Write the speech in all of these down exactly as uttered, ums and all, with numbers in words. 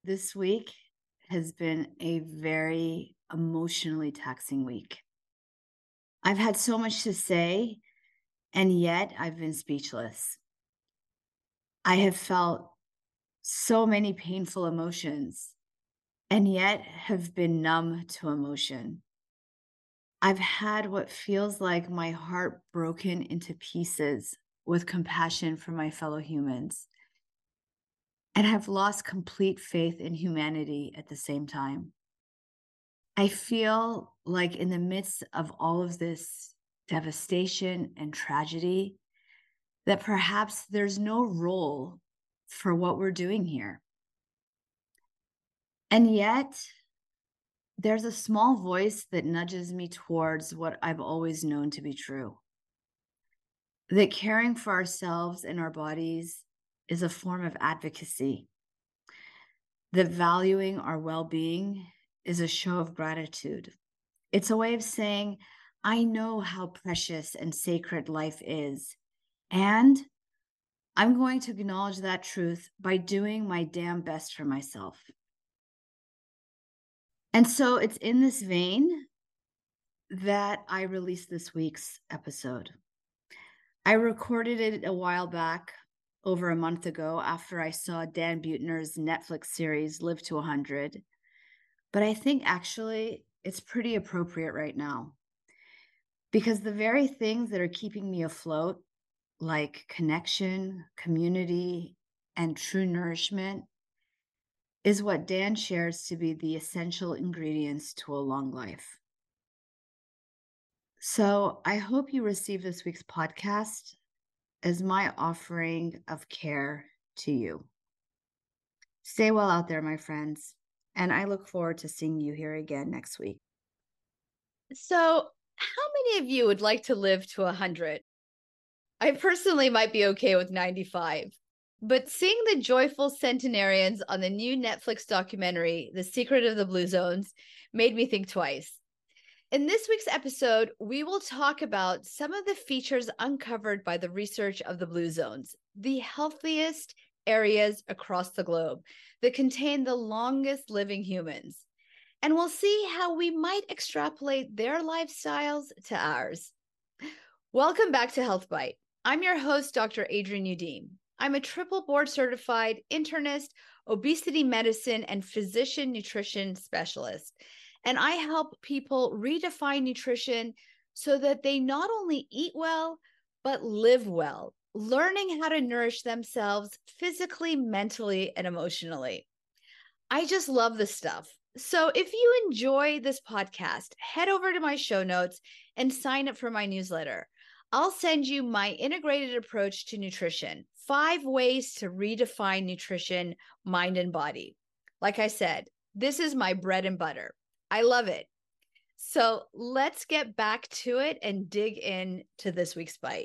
This week has been a very emotionally taxing week. I've had so much to say, and yet I've been speechless. I have felt so many painful emotions, and yet have been numb to emotion. I've had what feels like my heart broken into pieces with compassion for my fellow humans, and have lost complete faith in humanity at the same time. I feel like in the midst of all of this devastation and tragedy, that perhaps there's no role for what we're doing here. And yet, there's a small voice that nudges me towards what I've always known to be true, that caring for ourselves and our bodies is a form of advocacy, that valuing our well-being is a show of gratitude. It's a way of saying, I know how precious and sacred life is, and I'm going to acknowledge that truth by doing my damn best for myself. And so it's in this vein that I released this week's episode. I recorded it a while back, over a month ago, after I saw Dan Buettner's Netflix series, Live to one hundred. But I think actually it's pretty appropriate right now, because the very things that are keeping me afloat, like connection, community, and true nourishment, is what Dan shares to be the essential ingredients to a long life. So I hope you receive this week's podcast as my offering of care to you. Stay well out there, my friends, and I look forward to seeing you here again next week. So, how many of you would like to live to one hundred? I personally might be okay with ninety-five, but seeing the joyful centenarians on the new Netflix documentary, The Secret of the Blue Zones, made me think twice. In this week's episode, we will talk about some of the features uncovered by the research of the Blue Zones, the healthiest areas across the globe that contain the longest living humans. And we'll see how we might extrapolate their lifestyles to ours. Welcome back to Health Bite. I'm your host, Doctor Adrienne Udeem. I'm a triple board certified internist, obesity medicine, and physician nutrition specialist. And I help people redefine nutrition so that they not only eat well, but live well, learning how to nourish themselves physically, mentally, and emotionally. I just love this stuff. So if you enjoy this podcast, head over to my show notes and sign up for my newsletter. I'll send you my integrated approach to nutrition, five ways to redefine nutrition, mind, and body. Like I said, this is my bread and butter. I love it. So let's get back to it and dig in to this week's bite.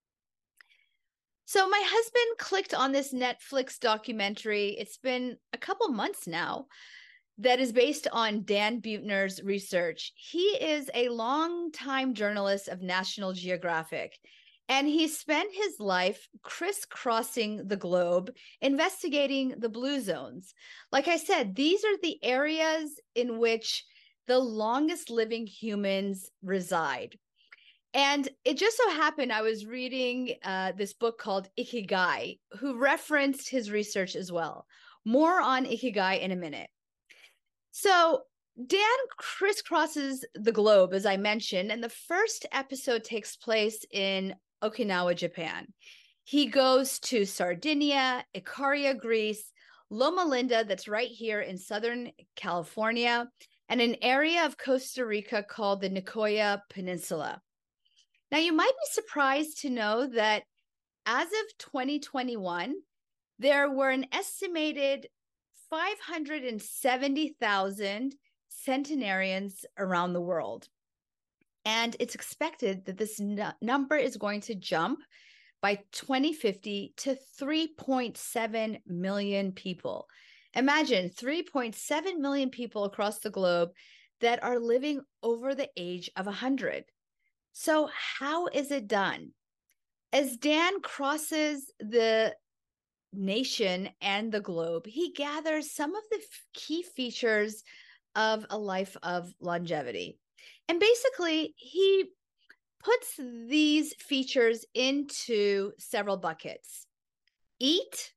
So my husband clicked on this Netflix documentary. It's been a couple months now, that is based on Dan Buettner's research. He is a longtime journalist of National Geographic, and he spent his life crisscrossing the globe investigating the blue zones. Like I said, these are the areas in which the longest living humans reside. And it just so happened I was reading uh, this book called Ikigai, who referenced his research as well. More on Ikigai in a minute. So Dan crisscrosses the globe, as I mentioned, and the first episode takes place in Okinawa, Japan. He goes to Sardinia, Ikaria, Greece, Loma Linda, that's right here in Southern California, and an area of Costa Rica called the Nicoya Peninsula. Now, you might be surprised to know that as of twenty twenty-one, there were an estimated five hundred seventy thousand centenarians around the world. And it's expected that this n- number is going to jump by twenty fifty to three point seven million people. Imagine three point seven million people across the globe that are living over the age of one hundred. So how is it done? As Dan crosses the nation and the globe, he gathers some of the f- key features of a life of longevity. And basically, he puts these features into several buckets: eat,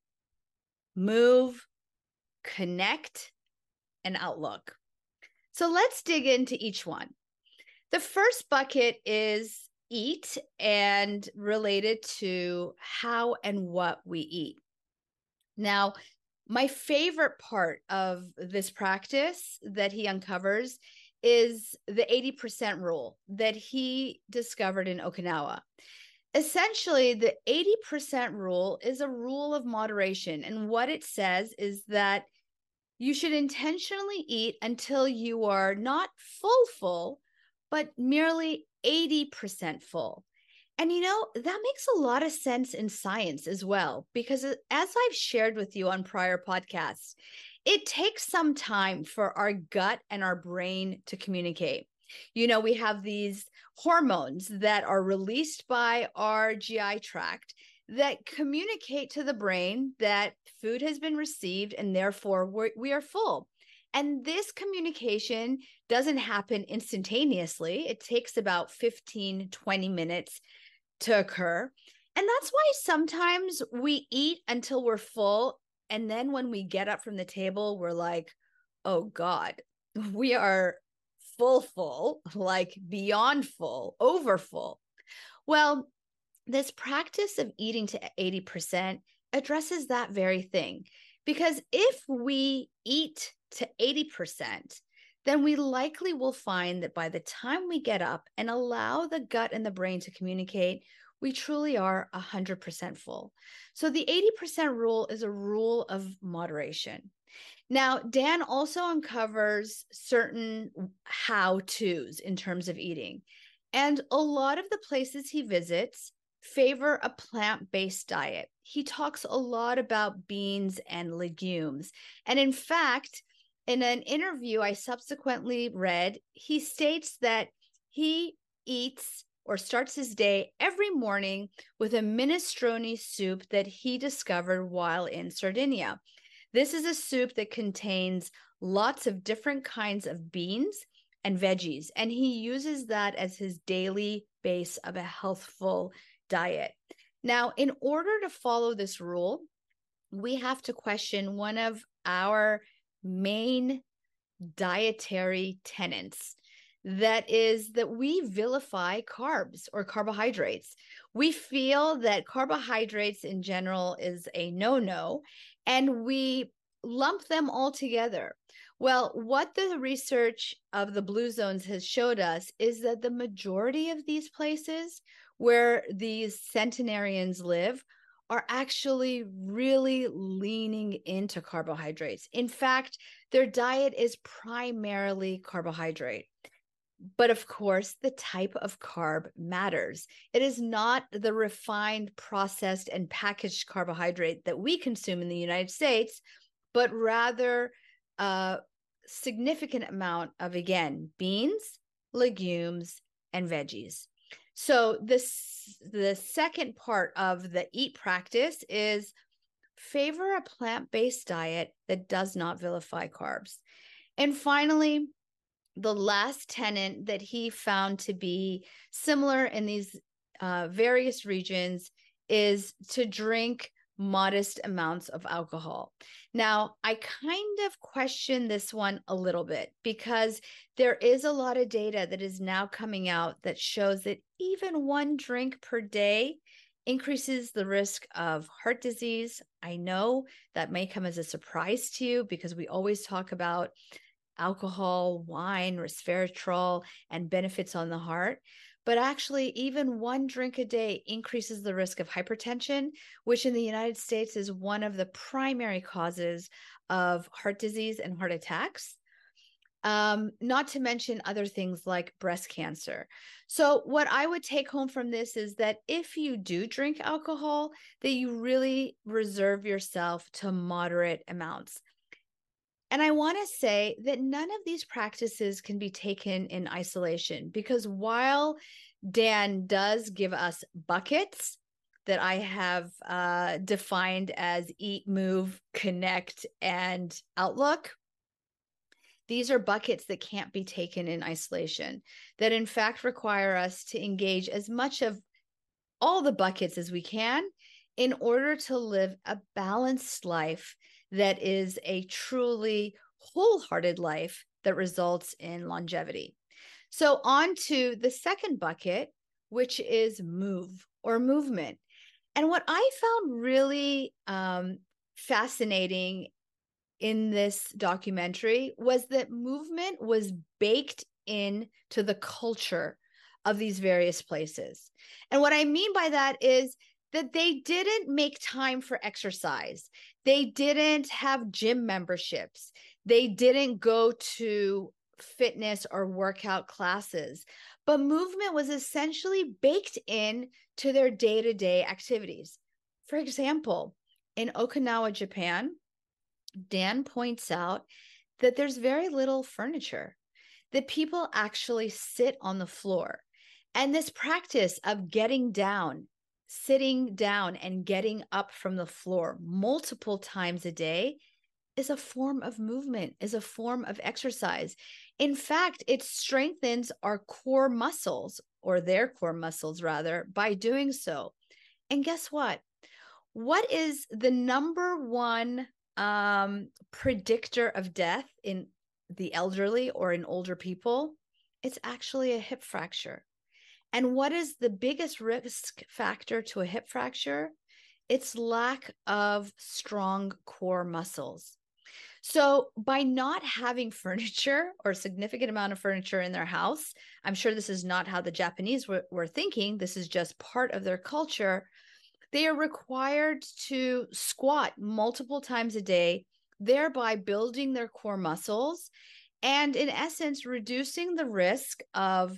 move, connect, and outlook. So let's dig into each one. The first bucket is eat, and related to how and what we eat. Now, my favorite part of this practice that he uncovers is the eighty percent rule that he discovered in Okinawa. Essentially, the eighty percent rule is a rule of moderation. And what it says is that you should intentionally eat until you are not full, full, but merely eighty percent full. And, you know, that makes a lot of sense in science as well, because as I've shared with you on prior podcasts, it takes some time for our gut and our brain to communicate. You know, we have these hormones that are released by our G I tract that communicate to the brain that food has been received and therefore we're, we are full. And this communication doesn't happen instantaneously. It takes about fifteen, twenty minutes to occur. And that's why sometimes we eat until we're full. And then when we get up from the table, we're like, oh God, we are full, full, like beyond full, over full. Well, this practice of eating to eighty percent addresses that very thing. Because if we eat to eighty percent, then we likely will find that by the time we get up and allow the gut and the brain to communicate, we truly are one hundred percent full. So the eighty percent rule is a rule of moderation. Now, Dan also uncovers certain how-tos in terms of eating. And a lot of the places he visits favor a plant-based diet. He talks a lot about beans and legumes. And in fact, in an interview I subsequently read, he states that he eats or starts his day every morning with a minestrone soup that he discovered while in Sardinia. This is a soup that contains lots of different kinds of beans and veggies, and he uses that as his daily base of a healthful diet. Now, in order to follow this rule, we have to question one of our main dietary tenets. That is that we vilify carbs or carbohydrates. We feel that carbohydrates in general is a no-no, and we lump them all together. Well, what the research of the Blue Zones has showed us is that the majority of these places where these centenarians live are actually really leaning into carbohydrates. In fact, their diet is primarily carbohydrate. But of course, the type of carb matters. It is not the refined, processed, and packaged carbohydrate that we consume in the United States, but rather a significant amount of, again, beans, legumes, and veggies. So this, the second part of the eat practice is favor a plant-based diet that does not vilify carbs. And finally, the last tenet that he found to be similar in these uh, various regions is to drink modest amounts of alcohol. Now, I kind of question this one a little bit because there is a lot of data that is now coming out that shows that even one drink per day increases the risk of heart disease. I know that may come as a surprise to you because we always talk about alcohol, wine, resveratrol, and benefits on the heart. But actually, even one drink a day increases the risk of hypertension, which in the United States is one of the primary causes of heart disease and heart attacks. Um, not to mention other things like breast cancer. So what I would take home from this is that if you do drink alcohol, that you really reserve yourself to moderate amounts. And I want to say that none of these practices can be taken in isolation, because while Dan does give us buckets, that I have uh, defined as eat, move, connect, and outlook. These are buckets that can't be taken in isolation, that in fact require us to engage as much of all the buckets as we can in order to live a balanced life that is a truly wholehearted life that results in longevity. So on to the second bucket, which is move or movement. And what I found really um, fascinating in this documentary was that movement was baked into the culture of these various places. And what I mean by that is that they didn't make time for exercise. They didn't have gym memberships. They didn't go to fitness or workout classes, but movement was essentially baked in to their day-to-day activities. For example, in Okinawa, Japan, Dan points out that there's very little furniture, that people actually sit on the floor. And this practice of getting down, sitting down and getting up from the floor multiple times a day is a form of movement, is a form of exercise. In fact, it strengthens our core muscles, or their core muscles rather, by doing so. And guess what? What is the number one um, predictor of death in the elderly or in older people? It's actually a hip fracture. And what is the biggest risk factor to a hip fracture? It's lack of strong core muscles. So by not having furniture or a significant amount of furniture in their house, I'm sure this is not how the Japanese were, were thinking. This is just part of their culture. They are required to squat multiple times a day, thereby building their core muscles and, in essence, reducing the risk of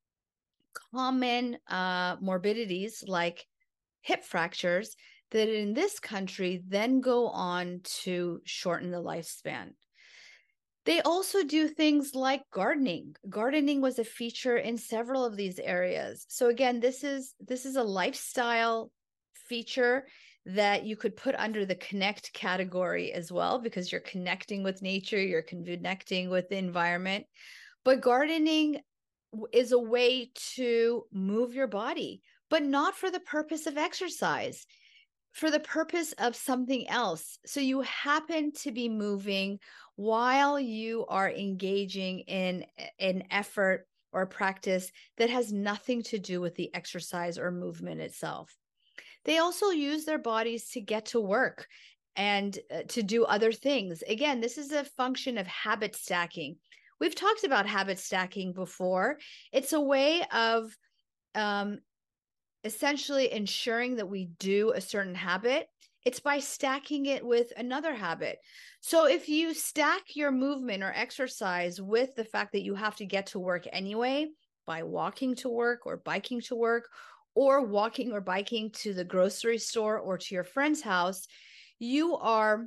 common uh, morbidities like hip fractures that in this country then go on to shorten the lifespan. They also do things like gardening. Gardening was a feature in several of these areas. So again, this is this is a lifestyle feature that you could put under the connect category as well, because you're connecting with nature, you're connecting with the environment. But gardening is a way to move your body, but not for the purpose of exercise, for the purpose of something else. So you happen to be moving while you are engaging in an effort or a practice that has nothing to do with the exercise or movement itself. They also use their bodies to get to work and uh, to do other things. Again, this is a function of habit stacking. We've talked about habit stacking before. It's a way of um, essentially ensuring that we do a certain habit. It's by stacking it with another habit. So if you stack your movement or exercise with the fact that you have to get to work anyway, by walking to work or biking to work, or walking or biking to the grocery store or to your friend's house, you are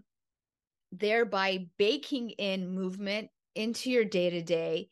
thereby baking in movement into your day-to-day,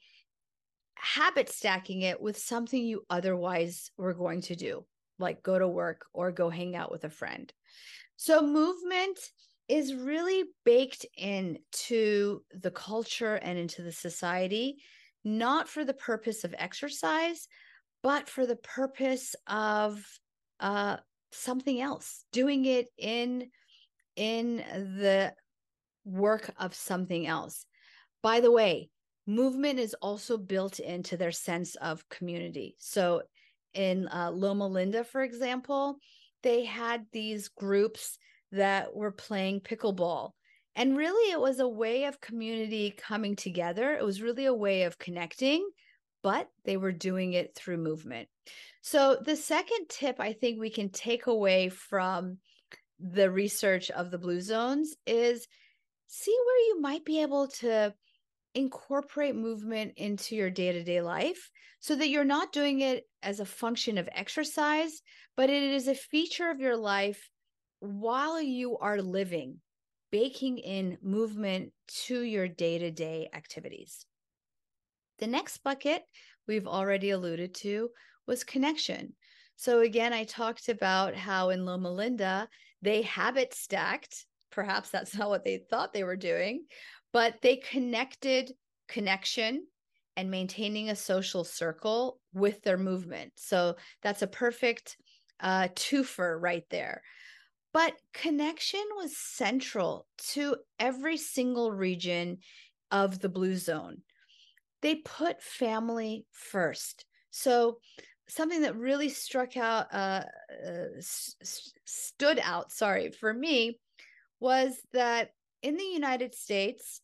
habit stacking it with something you otherwise were going to do, like go to work or go hang out with a friend. So movement is really baked into the culture and into the society, not for the purpose of exercise, but for the purpose of uh, something else, doing it in, in the work of something else. By the way, movement is also built into their sense of community. So in uh, Loma Linda, for example, they had these groups that were playing pickleball. And really, it was a way of community coming together. It was really a way of connecting, but they were doing it through movement. So the second tip I think we can take away from the research of the Blue Zones is see where you might be able to incorporate movement into your day-to-day life so that you're not doing it as a function of exercise, but it is a feature of your life while you are living, baking in movement to your day-to-day activities. The next bucket we've already alluded to was connection. So again, I talked about how in Loma Linda, they habit stacked. Perhaps that's not what they thought they were doing, but they connected connection and maintaining a social circle with their movement. So that's a perfect uh, twofer right there. But connection was central to every single region of the Blue Zone. They put family first. So something that really struck out, uh, uh, st- stood out, sorry, for me was that in the United States,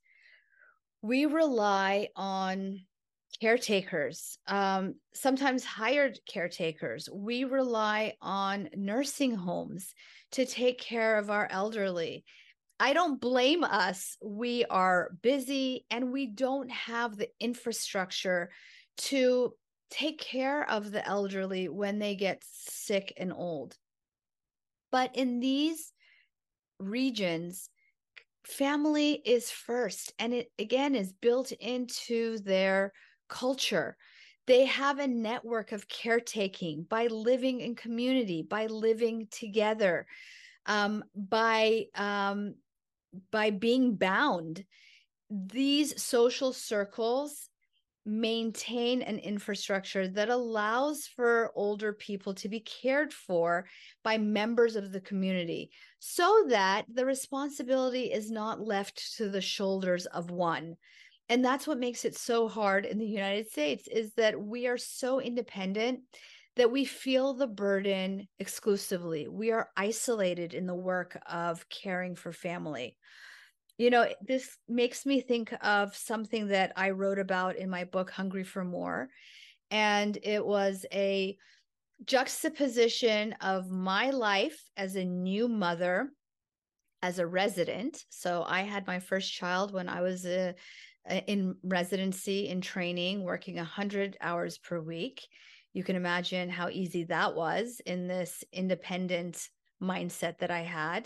we rely on caretakers, um, sometimes hired caretakers. We rely on nursing homes to take care of our elderly. I don't blame us. We are busy and we don't have the infrastructure to take care of the elderly when they get sick and old. But in these regions, family is first, and it again is built into their culture. They have a network of caretaking by living in community, by living together, um, by um, by being bound. These social circles maintain an infrastructure that allows for older people to be cared for by members of the community so that the responsibility is not left to the shoulders of one. And that's what makes it so hard in the United States, is that we are so independent that we feel the burden exclusively. We are isolated in the work of caring for family. You know, this makes me think of something that I wrote about in my book, Hungry for More. And it was a juxtaposition of my life as a new mother, as a resident. So I had my first child when I was a, a, in residency, in training, working one hundred hours per week. You can imagine how easy that was in this independent mindset that I had.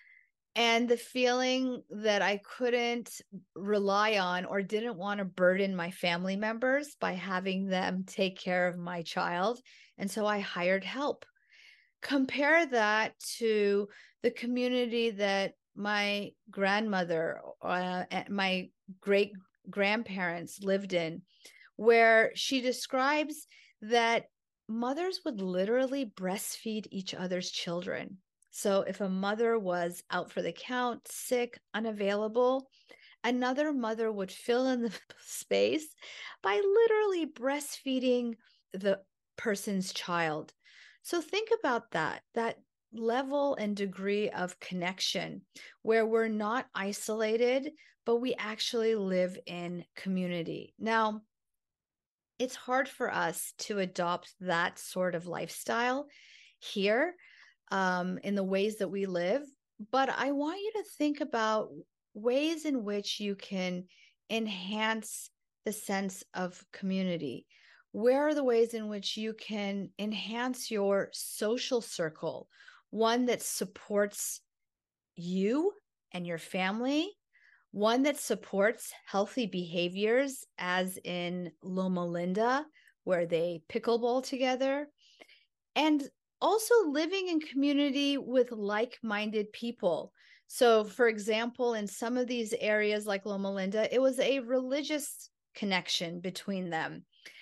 And the feeling that I couldn't rely on or didn't want to burden my family members by having them take care of my child. And so I hired help. Compare that to the community that my grandmother, uh, my great grandparents lived in, where she describes that mothers would literally breastfeed each other's children. So if a mother was out for the count, sick, unavailable, another mother would fill in the space by literally breastfeeding the person's child. So think about that, that level and degree of connection where we're not isolated, but we actually live in community. Now, it's hard for us to adopt that sort of lifestyle here um, in the ways that we live. But I want you to think about ways in which you can enhance the sense of community. Where are the ways in which you can enhance your social circle, one that supports you and your family, one that supports healthy behaviors, as in Loma Linda, where they pickleball together, and also living in community with like-minded people. So, for example, in some of these areas like Loma Linda, it was a religious connection between them.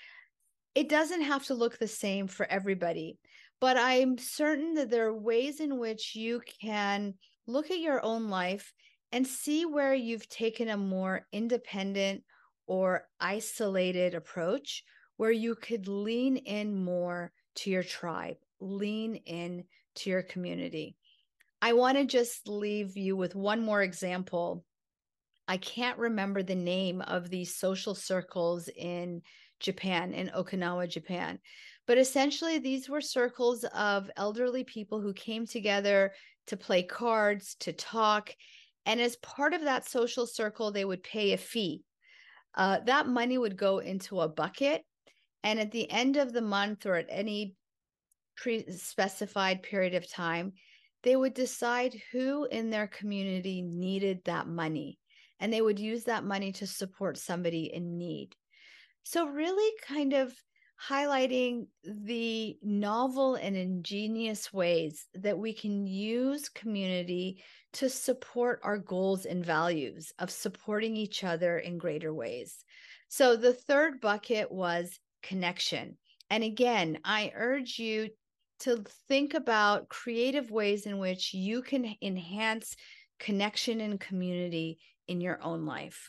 It doesn't have to look the same for everybody, but I'm certain that there are ways in which you can look at your own life and see where you've taken a more independent or isolated approach, where you could lean in more to your tribe, lean in to your community. I want to just leave you with one more example. I can't remember the name of these social circles in Japan, in Okinawa, Japan. But essentially, these were circles of elderly people who came together to play cards, to talk. And as part of that social circle, they would pay a fee. Uh, that money would go into a bucket. And at the end of the month or at any pre-specified period of time, they would decide who in their community needed that money. And they would use that money to support somebody in need. So really kind of highlighting the novel and ingenious ways that we can use community to support our goals and values of supporting each other in greater ways. So the third bucket was connection. And again, I urge you to think about creative ways in which you can enhance connection and community in your own life.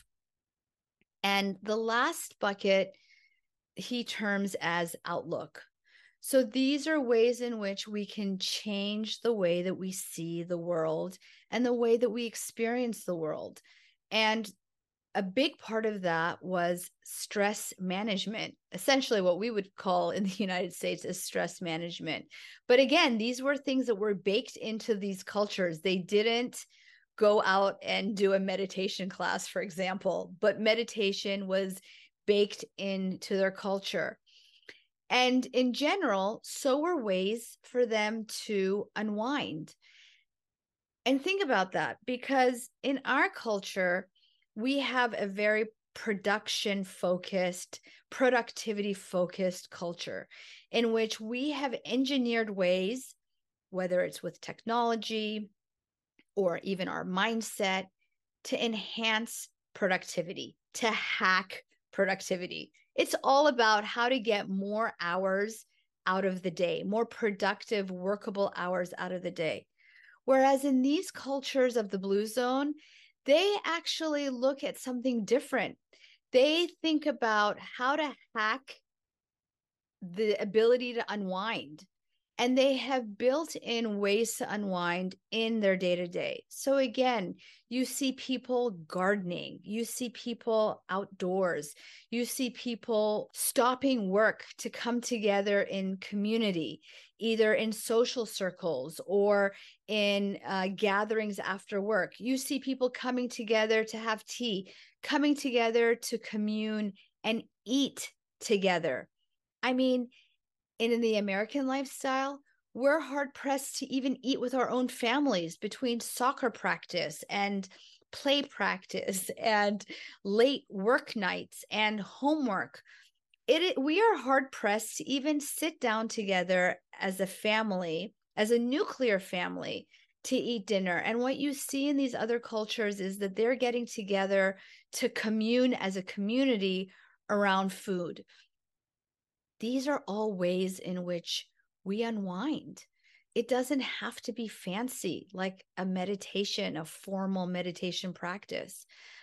And the last bucket he terms as outlook. So these are ways in which we can change the way that we see the world and the way that we experience the world. And a big part of that was stress management, essentially what we would call in the United States as stress management. But again, these were things that were baked into these cultures. They didn't go out and do a meditation class, for example, but meditation was baked into their culture. And in general, so were ways for them to unwind. And think about that, because in our culture, we have a very production focused, productivity focused culture in which we have engineered ways, whether it's with technology or even our mindset, to enhance productivity, to hack productivity. It's all about how to get more hours out of the day, more productive, workable hours out of the day. Whereas in these cultures of the Blue Zone, they actually look at something different. They think about how to hack the ability to unwind. And they have built in ways to unwind in their day-to-day. So again, you see people gardening, you see people outdoors, you see people stopping work to come together in community, either in social circles or in uh, gatherings after work. You see people coming together to have tea, coming together to commune and eat together. I mean, and in the American lifestyle, we're hard pressed to even eat with our own families between soccer practice and play practice and late work nights and homework. It, it we are hard pressed to even sit down together as a family, as a nuclear family, to eat dinner. And what you see in these other cultures is that they're getting together to commune as a community around food. These are all ways in which we unwind. It doesn't have to be fancy, like a meditation, a formal meditation practice.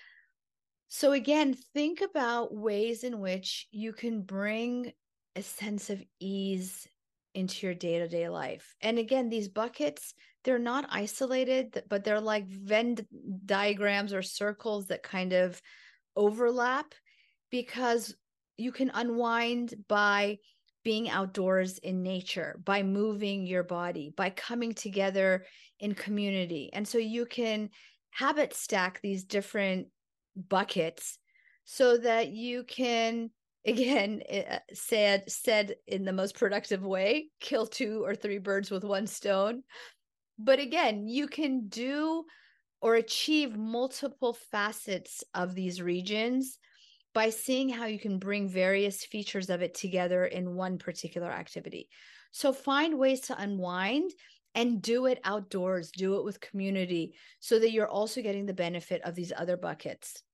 So again, think about ways in which you can bring a sense of ease into your day-to-day life. And again, these buckets, they're not isolated, but they're like Venn diagrams or circles that kind of overlap, because you can unwind by being outdoors in nature, by moving your body, by coming together in community. And so you can habit stack these different buckets so that you can, again, said, said in the most productive way, kill two or three birds with one stone. But again, you can do or achieve multiple facets of these regions by seeing how you can bring various features of it together in one particular activity. So find ways to unwind and do it outdoors, do it with community, so that you're also getting the benefit of these other buckets.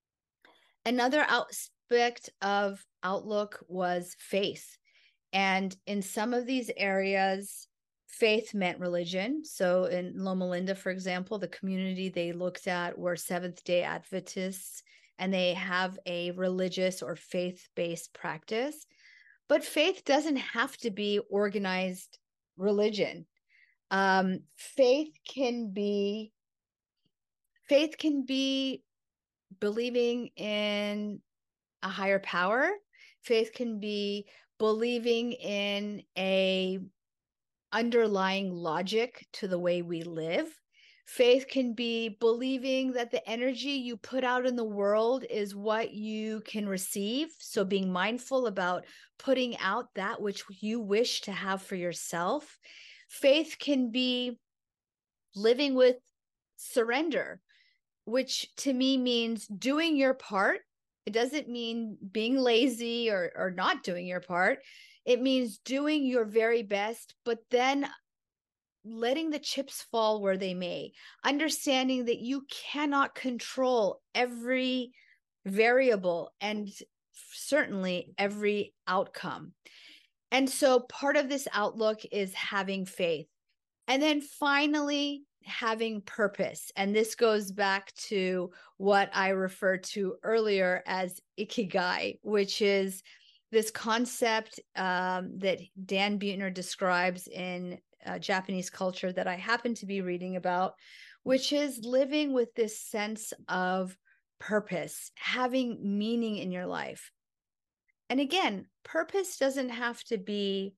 Another aspect of outlook was faith. And in some of these areas, faith meant religion. So in Loma Linda, for example, the community they looked at were Seventh-day Adventists, and they have a religious or faith-based practice. But faith doesn't have to be organized religion. Um, faith can be faith can be believing in a higher power. Faith can be believing in a underlying logic to the way we live. Faith can be believing that the energy you put out in the world is what you can receive. So being mindful about putting out that which you wish to have for yourself. Faith can be living with surrender, which to me means doing your part It doesn't mean being lazy or, or not doing your part. It means doing your very best, but then letting the chips fall where they may, understanding that you cannot control every variable and certainly every outcome. And so part of this outlook is having faith. And then finally, having purpose. And this goes back to what I referred to earlier as ikigai, which is this concept um, that Dan Buettner describes in uh, Japanese culture that I happen to be reading about, which is living with this sense of purpose, having meaning in your life. And again, purpose doesn't have to be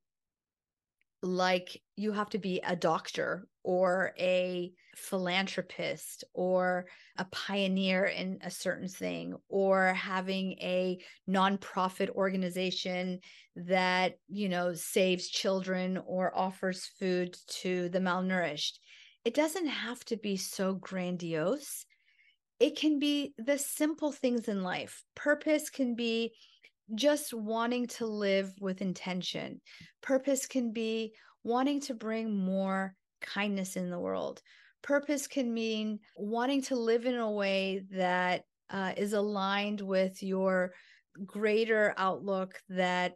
like you have to be a doctor or a philanthropist or a pioneer in a certain thing or having a nonprofit organization that, you know, saves children or offers food to the malnourished. It doesn't have to be so grandiose. It can be the simple things in life. Purpose can be just wanting to live with intention. Purpose can be wanting to bring more kindness in the world. Purpose can mean wanting to live in a way that uh, is aligned with your greater outlook that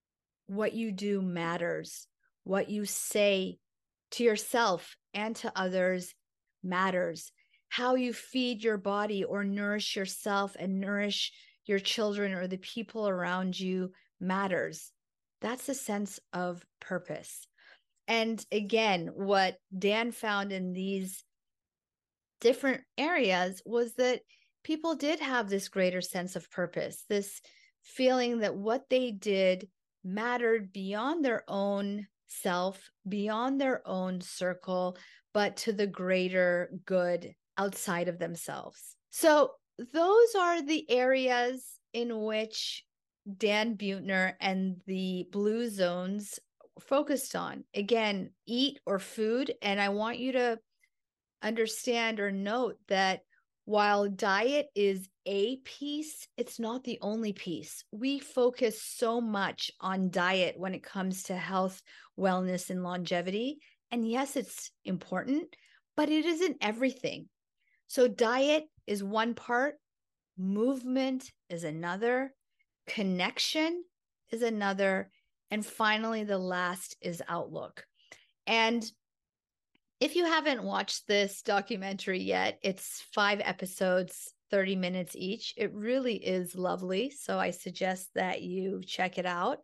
what you do matters, what you say to yourself and to others matters, how you feed your body or nourish yourself and nourish your children or the people around you matters. That's a sense of purpose. And again, what Dan found in these different areas was that people did have this greater sense of purpose, this feeling that what they did mattered beyond their own self, beyond their own circle, but to the greater good outside of themselves. So those are the areas in which Dan Buettner and the Blue Zones focused on. Again, eat or food. And I want you to understand or note that while diet is a piece, it's not the only piece. We focus so much on diet when it comes to health, wellness, and longevity. And yes, it's important, but it isn't everything. So diet is one part, movement is another, connection is another, and finally, the last is outlook. And if you haven't watched this documentary yet, it's five episodes, thirty minutes each. It really is lovely. So I suggest that you check it out.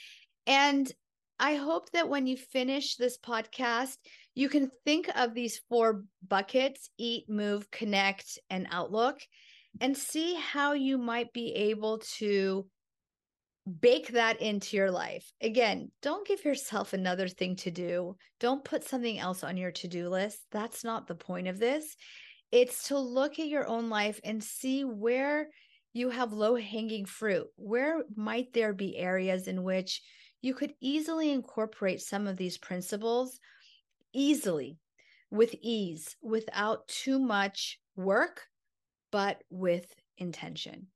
And I hope that when you finish this podcast, you can think of these four buckets: eat, move, connect, and outlook, and see how you might be able to bake that into your life. Again, don't give yourself another thing to do. Don't put something else on your to-do list. That's not the point of this. It's to look at your own life and see where you have low-hanging fruit. Where might there be areas in which you could easily incorporate some of these principles easily, with ease, without too much work, but with intention.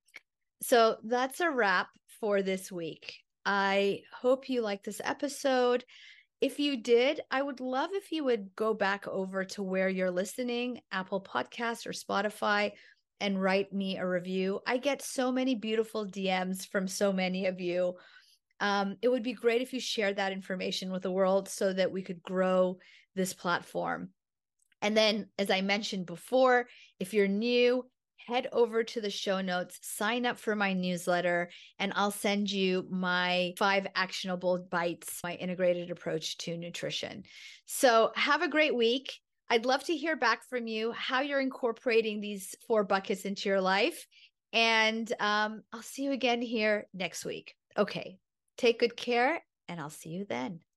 So that's a wrap for this week. I hope you liked this episode. If you did, I would love if you would go back over to where you're listening, Apple Podcasts or Spotify, and write me a review. I get so many beautiful D Ms from so many of you. Um, it would be great if you shared that information with the world so that we could grow this platform. And then, as I mentioned before, if you're new, head over to the show notes, sign up for my newsletter, and I'll send you my five actionable bites, my integrated approach to nutrition. So have a great week. I'd love to hear back from you, how you're incorporating these four buckets into your life. And um, I'll see you again here next week. Okay, take good care, and I'll see you then.